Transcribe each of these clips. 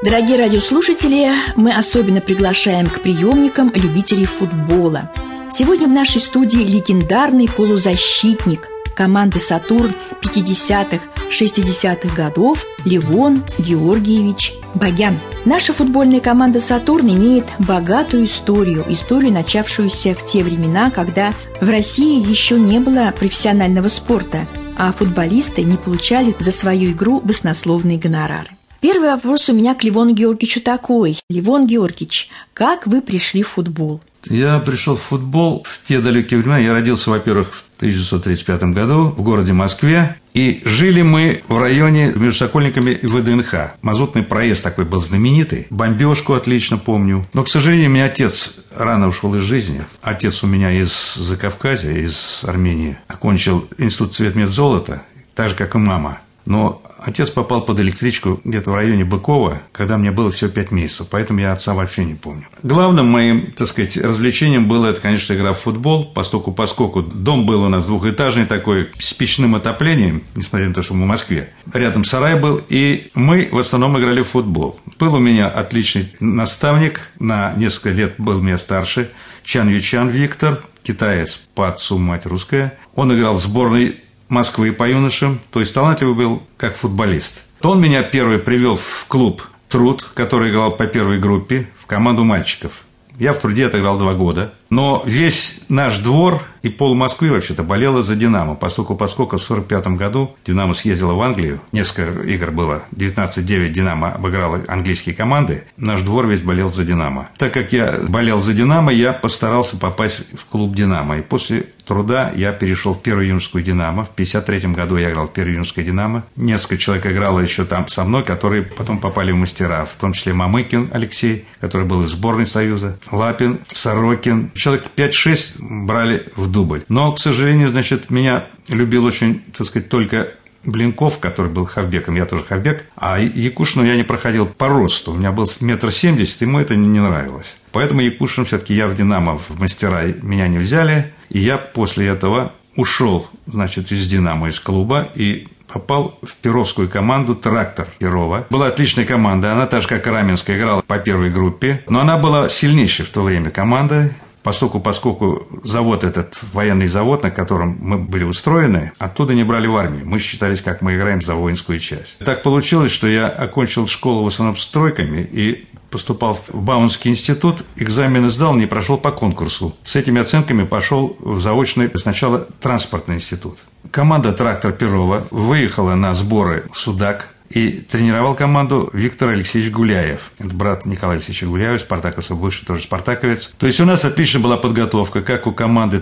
Дорогие радиослушатели, мы особенно приглашаем к приемникам любителей футбола. Сегодня в нашей студии легендарный полузащитник команды «Сатурн» 50-х, 60-х годов Левон Георгиевич Багян. Наша футбольная команда «Сатурн» имеет богатую историю, начавшуюся в те времена, когда в России еще не было профессионального спорта, а футболисты не получали за свою игру баснословные гонорары. Первый вопрос у меня к Левону Георгиевичу такой. Левон Георгиевич, как вы пришли в футбол? Я пришел в футбол в те далекие времена. Я родился, во-первых, в 1935 году в городе Москве. И жили мы в районе между Сокольниками и ВДНХ. Мазутный проезд такой был знаменитый. Бомбежку отлично помню. Но, к сожалению, у меня отец рано ушел из жизни. Отец у меня из Закавказья, из Армении. Окончил институт цветмедзолота, так же, как и мама. Но отец попал под электричку где-то в районе Быкова, когда мне было всего 5 месяцев, поэтому я отца вообще не помню. Главным моим, развлечением было, это, конечно, игра в футбол, поскольку дом был у нас двухэтажный такой, с печным отоплением, несмотря на то, что мы в Москве. Рядом сарай был, и мы в основном играли в футбол. Был у меня отличный наставник, на несколько лет был меня старше, Чан Ючан Виктор, китаец по отцу, мать русская. Он играл в сборной Москвы по юношам, то есть талантливый был как футболист. То он меня первый привел в клуб «Труд», который играл по первой группе, в команду мальчиков. Я в «Труде» отыграл 2 года. Но весь наш двор и пол Москвы вообще-то болело за «Динамо», поскольку в 1945 году «Динамо» съездила в Англию. Несколько игр было. 19-9 «Динамо» обыграла английские команды. Наш двор весь болел за «Динамо». Так как я болел за «Динамо», я постарался попасть в клуб «Динамо». И после «Труда» я перешел в первую юношескую «Динамо». В 1953 году я играл в первую юношескую «Динамо». Несколько человек играло еще там со мной, которые потом попали в мастера. В том числе Мамыкин Алексей, который был из сборной Союза, Лапин, Сорокин. Человек 5-6 брали в дубль. Но, к сожалению, меня любил очень, только Блинков, который был хавбеком, я тоже хавбек, а Якушину я не проходил по росту. У меня был 1,70 м, ему это не нравилось. Поэтому Якушин все-таки я в «Динамо», в мастера меня не взяли, и я после этого ушел, из «Динамо», из клуба, и попал в перовскую команду «Трактор» Перова. Была отличная команда, она так же, как и Раменская, играла по первой группе, но она была сильнейшей в то время командой. Поскольку завод этот, военный завод, на котором мы были устроены, оттуда не брали в армию. Мы считались, как мы играем за воинскую часть. Так получилось, что я окончил школу в основном с тройками и поступал в Бауманский институт, экзамены сдал, не прошел по конкурсу. С этими оценками пошел в заочный сначала транспортный институт. Команда «Трактор» Перова выехала на сборы в Судак. И тренировал команду Виктор Алексеевич Гуляев. Это брат Николая Алексеевича Гуляева, спартаковца, бывший тоже спартаковец. То есть у нас отлично была подготовка, как у команды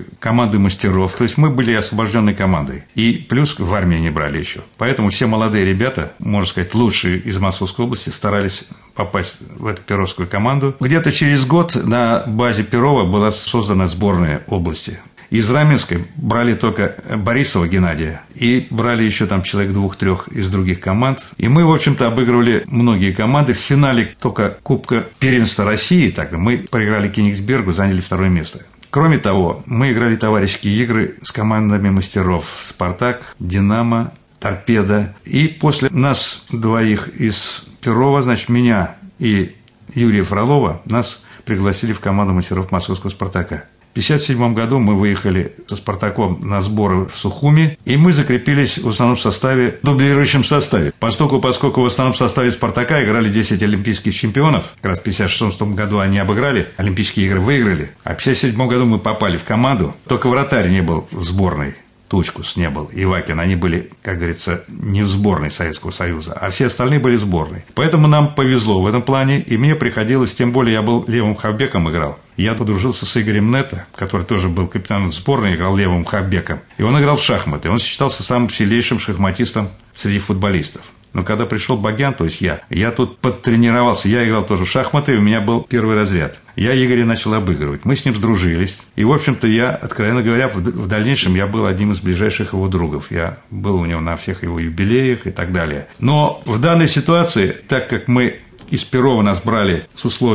мастеров. То есть мы были освобожденной командой. И плюс в армию не брали еще. Поэтому все молодые ребята, можно сказать, лучшие из Московской области, старались попасть в эту перовскую команду. Где-то через год на базе Перова была создана сборная области. Из Раменской брали только Борисова Геннадия и брали еще там человек 2-3 из других команд. И мы, в общем-то, обыгрывали многие команды. В финале только Кубка первенства России мы проиграли Кенигсбергу, заняли 2 место. Кроме того, мы играли товарищеские игры с командами мастеров «Спартак», «Динамо», «Торпедо». И после нас 2 из Перова, меня и Юрия Фролова, нас пригласили в команду мастеров московского «Спартака». В 1957 году мы выехали со «Спартаком» на сборы в Сухуми, и мы закрепились в основном дублирующем составе. Поскольку в основном составе «Спартака» играли 10 олимпийских чемпионов, как раз в 1956 году они обыграли, Олимпийские игры выиграли, а в 1957 году мы попали в команду, только вратарь не был в сборной. Тучкус не был, Ивакин, они были, как говорится, не в сборной Советского Союза, а все остальные были в сборной. Поэтому нам повезло в этом плане, и мне приходилось, тем более я был левым хавбеком играл. Я подружился с Игорем Нетто, который тоже был капитаном сборной, играл левым хавбеком. И он играл в шахматы, он считался самым сильнейшим шахматистом среди футболистов. Но когда пришел Багян, то есть я тут подтренировался, я играл тоже в шахматы, и у меня был первый разряд. Я Игоря начал обыгрывать, мы с ним сдружились. И, в общем-то, я, откровенно говоря, в дальнейшем я был одним из ближайших его другов. Я был у него на всех его юбилеях и так далее. Но в данной ситуации, так как мы из Перова нас брали с условием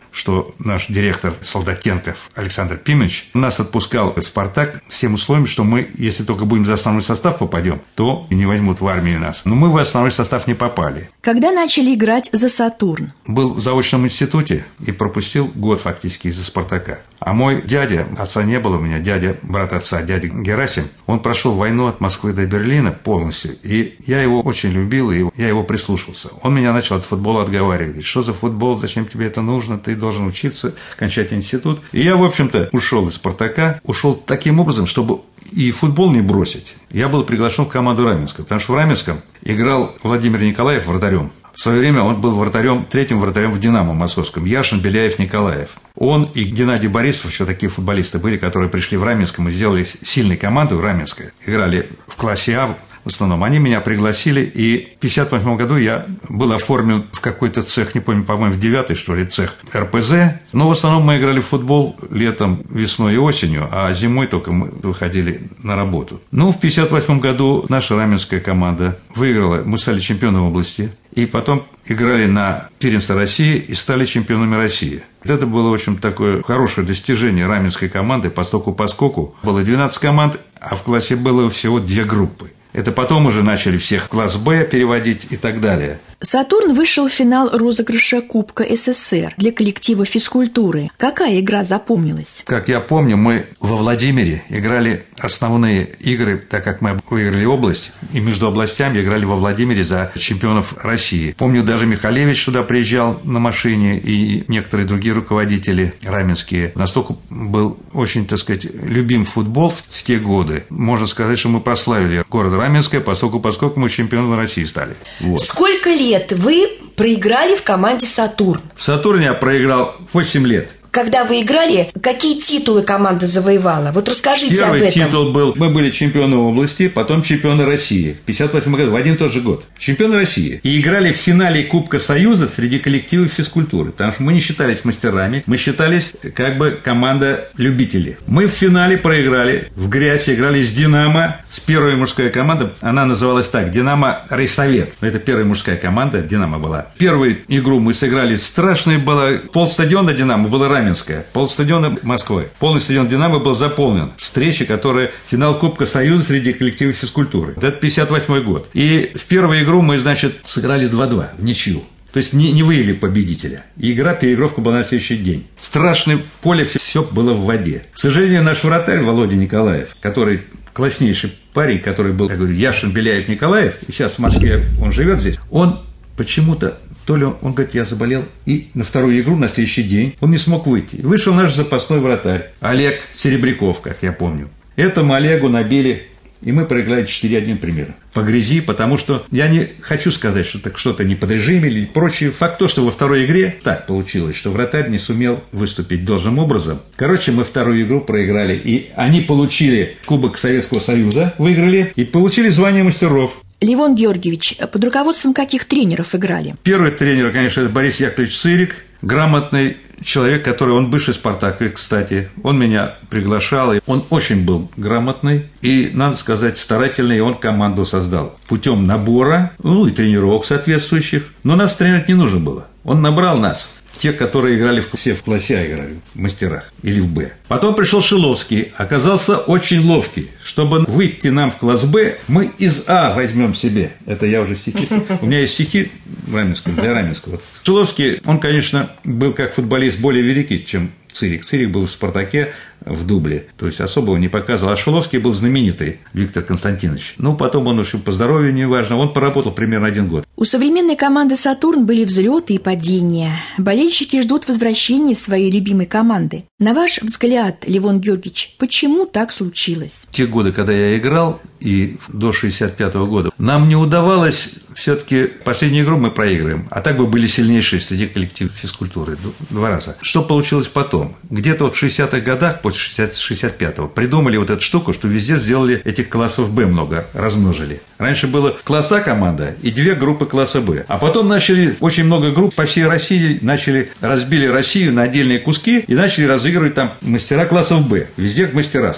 что наш директор Солдатенков Александр Пимович нас отпускал в «Спартак» с тем условием, что мы, если только будем за основной состав попадем, то не возьмут в армию нас. Но мы в основной состав не попали. Когда начали играть за «Сатурн»? Был в заочном институте и пропустил год фактически из-за «Спартака». А мой дядя, отца не было у меня, брат отца, дядя Герасим, он прошел войну от Москвы до Берлина полностью. И я его очень любил, и я его прислушался. Он меня начал от футбола отговаривать. Что за футбол, зачем тебе это нужно, ты должен учиться, кончать институт. И я, в общем-то, ушел из «Спартака», ушел таким образом, чтобы и футбол не бросить. Я был приглашен в команду Раменского, потому что в Раменском играл Владимир Николаев вратарем. В свое время он был третьим вратарем в «Динамо» московском. Яшин, Беляев, Николаев. Он и Геннадий Борисов, еще такие футболисты были, которые пришли в Раменском и сделали сильной команду в Раменское. Играли в классе А. В основном они меня пригласили, и в 1958 году я был оформлен в какой-то цех, не помню, по-моему, в 9-й, что ли, цех РПЗ. Но в основном мы играли в футбол летом, весной и осенью, а зимой только мы выходили на работу. Ну, в 1958 году наша раменская команда выиграла, мы стали чемпионом области, и потом играли на первенстве России и стали чемпионами России. Это было, в общем, такое хорошее достижение раменской команды по стоку-поскоку. Было 12 команд, а в классе было всего 2 группы. Это потом уже начали всех в класс «Б» переводить и так далее. «Сатурн» вышел в финал розыгрыша Кубка СССР для коллектива физкультуры. Какая игра запомнилась? Как я помню, мы во Владимире играли основные игры, так как мы выиграли область, и между областями играли во Владимире за чемпионов России. Помню, даже Михалевич туда приезжал на машине, и некоторые другие руководители раменские. Настолько был очень, так сказать, любим футбол в те годы. Можно сказать, что мы прославили город Раменское, поскольку мы чемпионами России стали. Вот. Сколько лет вы проиграли в команде «Сатурн»? В «Сатурне» я проиграл 8 лет. Когда вы играли, какие титулы команда завоевала? Вот расскажите об этом. Первый титул был, мы были чемпионы области, потом чемпионы России. В 1958 году, в один и тот же год. Чемпионы России. И играли в финале Кубка Союза среди коллективов физкультуры. Потому что мы не считались мастерами, мы считались как бы команда любителей. Мы в финале проиграли, в грязь играли с «Динамо», с первой мужской командой. Она называлась так, «Динамо Райсовет». Это первая мужская команда, «Динамо» была. Первую игру мы сыграли, страшная была. Полстадиона «Динамо» было Раменское, полстадиона Москвы. Полный стадион «Динамо» был заполнен. Встреча, которая финал Кубка Союза среди коллективов физкультуры. Это 1958 год. И в первую игру мы, значит, сыграли 2-2 в ничью. То есть не выявили победителя. И переигровка была на следующий день. Страшное поле, все было в воде. К сожалению, наш вратарь Володя Николаев, который класснейший парень, который был, я говорю, Яшин, Беляев, Николаев, и сейчас в Москве он живет здесь, он почему-то, то ли он говорит, я заболел, и на вторую игру, на следующий день, он не смог выйти. Вышел наш запасной вратарь, Олег Серебряков, как я помню. Этому Олегу набили, и мы проиграли 4-1 примерно. По грязи, потому что я не хочу сказать, что так что-то не под режим или прочее. Факт то, что во второй игре так получилось, что вратарь не сумел выступить должным образом. Короче, мы вторую игру проиграли, и они получили Кубок Советского Союза, выиграли, и получили звание мастеров. Левон Георгиевич, под руководством каких тренеров играли? Первый тренер, конечно, это Борис Яковлевич Цирик, грамотный человек, он бывший «Спартак», кстати. Он меня приглашал, и он очень был грамотный и, надо сказать, старательный, и он команду создал путем набора, и тренировок соответствующих. Но нас тренировать не нужно было. Он набрал нас. Те, которые играли все в классе А, играли в мастерах или в Б. Потом пришел Шиловский, оказался очень ловкий. Чтобы выйти нам в класс Б, мы из А возьмем себе. Это я уже стихи. У меня есть стихи для Раменского. Шиловский, он, конечно, был как футболист более великий, чем Цирик. Цирик был в «Спартаке» в дубле, то есть особо не показывал. А Шиловский был знаменитый, Виктор Константинович. Потом он ушел по здоровью, неважно. Он поработал примерно 1 год. У современной команды «Сатурн» были взлеты и падения. Болельщики ждут возвращения своей любимой команды. На ваш взгляд, Левон Георгиевич, почему так случилось? Те годы, когда я играл, и до 1965 года, нам не удавалось, все-таки последнюю игру мы проигрываем, а так бы были сильнейшие среди коллективов физкультуры 2 раза. Что получилось потом? Где-то в 60-х годах, после 65-го, придумали эту штуку, что везде сделали этих классов Б много, размножили. Раньше было класс А команда и 2 группы класса Б. А потом начали очень много групп по всей России, разбили Россию на отдельные куски и начали разыгрывать там мастера классов Б. Везде мастера стали.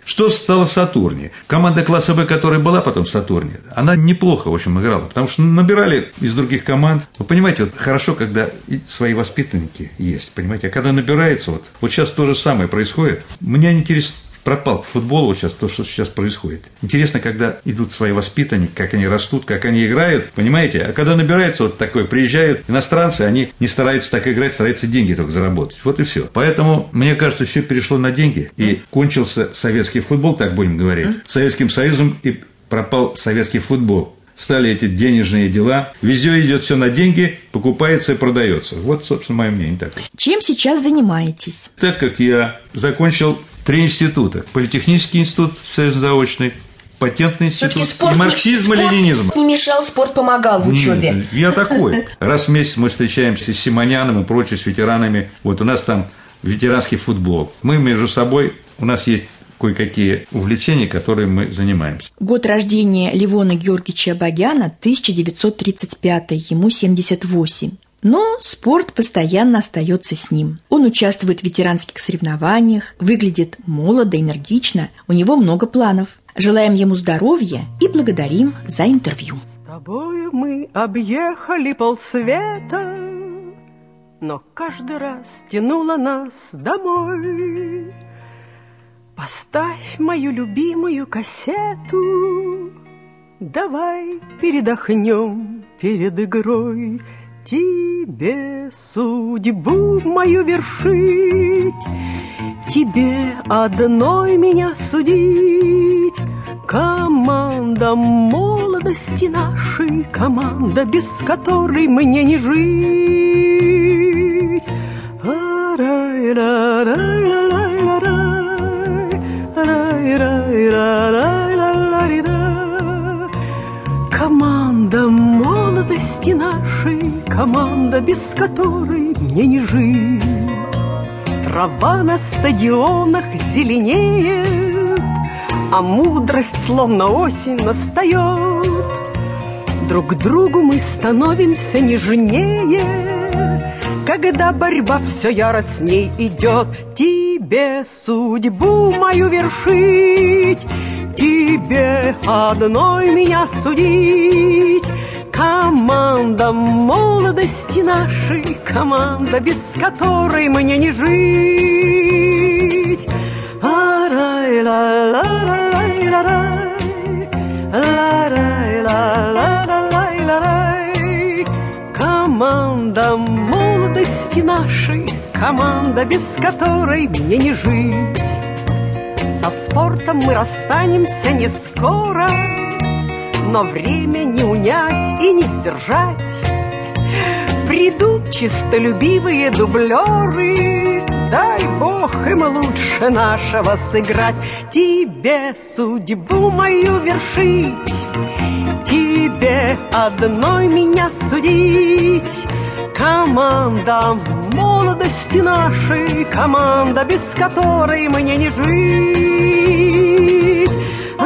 Что стало в «Сатурне»? Команда класса «Б», которая была потом в «Сатурне», она неплохо, в общем, играла, потому что набирали из других команд. Вы понимаете, вот хорошо, когда свои воспитанники есть, понимаете, а когда набирается, вот сейчас то же самое происходит. Меня интересно, пропал к футболу вот сейчас то, что сейчас происходит. Интересно, когда идут свои воспитанники, как они растут, как они играют, понимаете? А когда набирается вот такое, приезжают иностранцы, они не стараются так играть, стараются деньги только заработать. Вот и все. Поэтому, мне кажется, все перешло на деньги, и кончился советский футбол, так будем говорить, Советским Союзом, и пропал советский футбол. Стали эти денежные дела. Везде идет все на деньги, покупается и продается. Вот, собственно, мое мнение такое. Чем сейчас занимаетесь? Так как я закончил 3 института. Политехнический институт союзно-заочный, патентный институт и марксизм и ленинизм. Не мешал, спорт помогал в учебе. Нет, я такой. Раз в месяц мы встречаемся с Симоняном и прочими, с ветеранами. Вот у нас там ветеранский футбол. Мы между собой, у нас есть кое-какие увлечения, которыми мы занимаемся. Год рождения Левона Георгиевича Абагяна 1935, ему 78. Но спорт постоянно остается с ним. Он участвует в ветеранских соревнованиях, выглядит молодо, энергично, у него много планов. Желаем ему здоровья и благодарим за интервью. С тобою мы объехали полсвета, но каждый раз тянуло нас домой. Поставь мою любимую кассету, давай передохнем перед игрой. Тебе судьбу мою вершить, тебе одной меня судить. Команда молодости нашей, команда, без которой мне не жить. Команда молодости нашей, команда, без которой мне не жить. Трава на стадионах зеленеет, а мудрость словно осень настает. Друг к другу мы становимся нежнее, когда борьба все яростней идет. Тебе судьбу мою вершить, тебе одной меня судить. Команда молодости нашей, команда, без которой мне не жить. Команда молодости нашей, команда, без которой мне не жить. Со спортом мы расстанемся не скоро, но время не унять и не сдержать. Придут чистолюбивые дублеры, дай Бог им лучше нашего сыграть. Тебе судьбу мою вершить, тебе одной меня судить. Команда молодости нашей, команда, без которой мне не жить.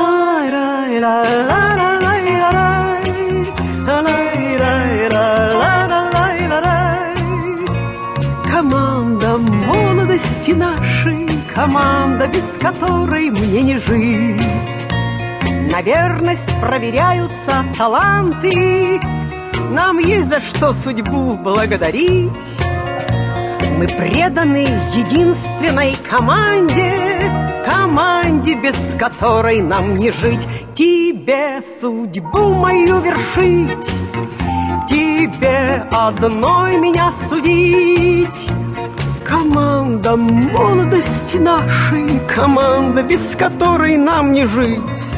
Команда молодости нашей, команда, без которой мне не жить. На верность проверяются таланты, нам есть за что судьбу благодарить. Мы преданы единственной команде, команде, без которой нам не жить. Тебе судьбу мою вершить, тебе одной меня судить. Команда молодости нашей, команда, без которой нам не жить.